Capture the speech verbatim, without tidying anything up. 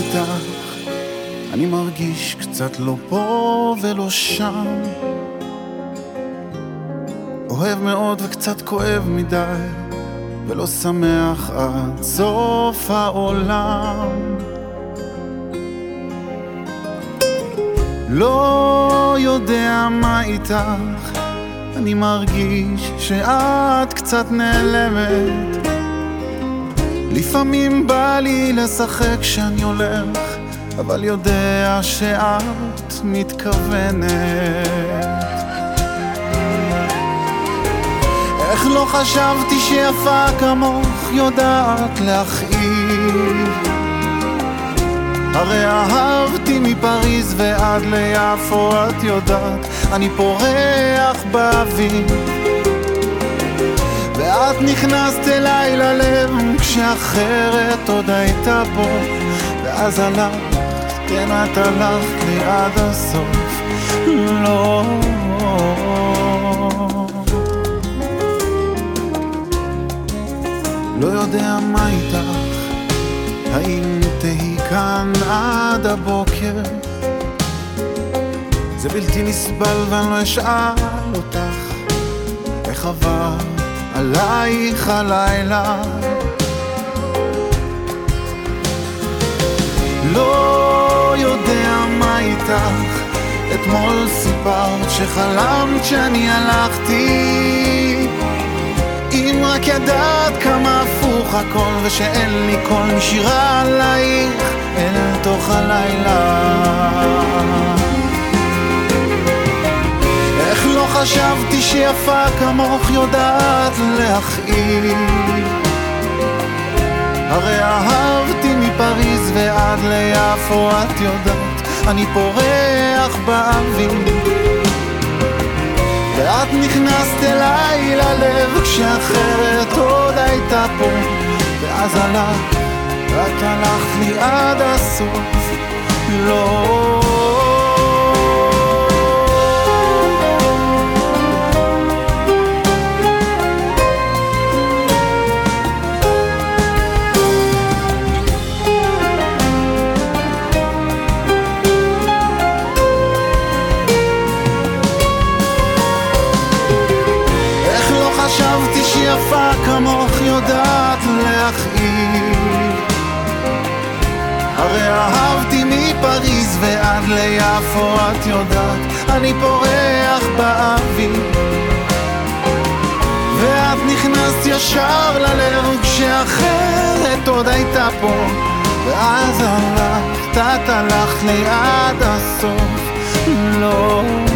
איתך? אני מרגיש קצת לא פה ולא שם, אוהב מאוד וקצת כואב מדי, ולא שמח עד סוף העולם. לא יודע מה איתך, אני מרגיש שאת קצת נעלמת. לפעמים בא לי לשחק כשאני הולך, אבל יודע שאת מתכוונת. איך לא חשבתי שיפה כמוך יודעת להכאיב, הרי אהבתי מפריז ועד ליפו, את יודעת, אני פורח באוויר, ואת נכנסת אליי ללב כשאחרת עוד הייתה פה, ואז הלכת, כן את הלכת לי עד הסוף. לא לא יודע מה איתך, האם תהי כאן עד הבוקר? זה בלתי נסבל ואני לא אשאל אותך איך עבר עלייך הלילה. לא יודע מה איתך, אתמול סיפרת שחלמת שאני הלכתי, אם רק ידעת כמה הפוך הכל, ושאין לי קול משירה עלייך אל תוך הלילה. איך לא חשבתי שיפה כמוך יודעת להכאיב, הרי אהבתי מפריז ועד ליפו, את יודעת, אני פורח באוויר, ואת נכנסת אליי ללב כשאחרת עוד הייתה פה, ואז הלכת, את הלכת לי עד הסוף. לא חשבתי שיפה כמוך יודעת להכאיב, הרי אהבתי מפריז ועד ליפו, את יודעת, אני פורח באוויר, ואת נכנסת ישר ללב כשאחרת עוד הייתה פה, ואז הלכת, את הלכת לי עד הסוף. לא